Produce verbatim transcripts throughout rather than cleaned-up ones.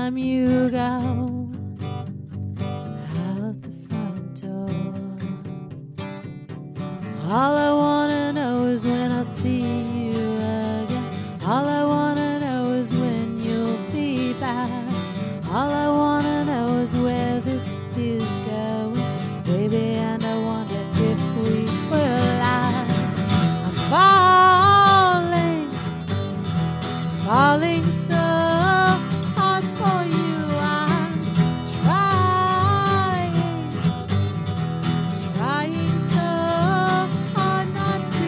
time you go out the front door. All I wanna know is when I'll see you again. All I wanna know is when you'll be back. All I wanna know is where this is going, baby, and I wonder if we will last. I'm falling, falling so hard for you. I'm trying, trying so hard not to.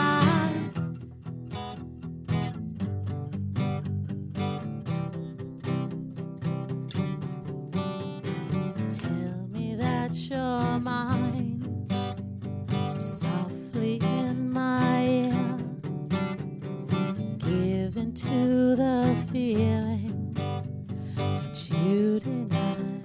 Tell me that you're mine, softly in my ear, give into the feeling that you denied.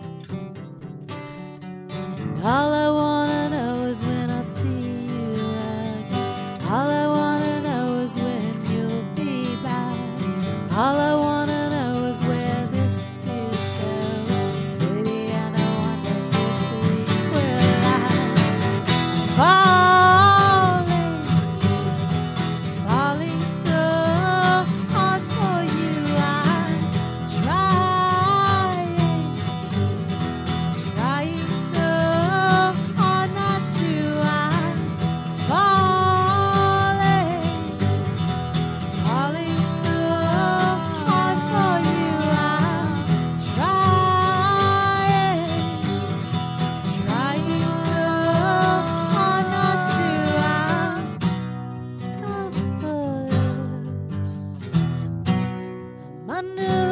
And all I wanna know is when I'll see you again. All I wanna know is when you'll be back. All I wanna know is where this is going, baby, and I wonder if we will last. Falling, falling so hard for you. I'm trying, trying so hard not to. I'm falling, falling so hard for you. I'm trying, trying so hard not to. I'm soft lips. I'm under